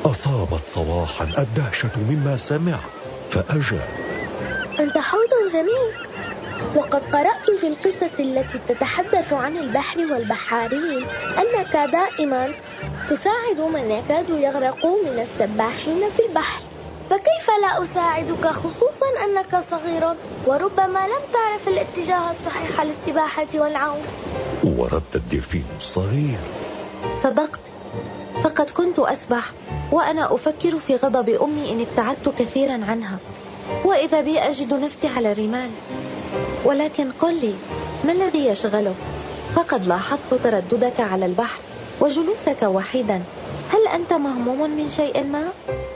أصابت صلاحا الدهشة مما سمع فأجاب: أنت حوض جميل، وقد قرأت في القصص التي تتحدث عن البحر والبحارين أنك دائما تساعد من يكاد يغرقوا من السباحين في البحر، فكيف لا أساعدك، خصوصا أنك صغير وربما لم تعرف الاتجاه الصحيح للسباحة والعوم؟ ورد الدلفين الصغير: صدقت، فقد كنت أسبح وأنا أفكر في غضب أمي إن ابتعدت كثيرا عنها، وإذا بي أجد نفسي على الرمال. ولكن قل لي، ما الذي يشغلك؟ فقد لاحظت ترددك على البحر وجلوسك وحيدا، هل أنت مهموم من شيء ما؟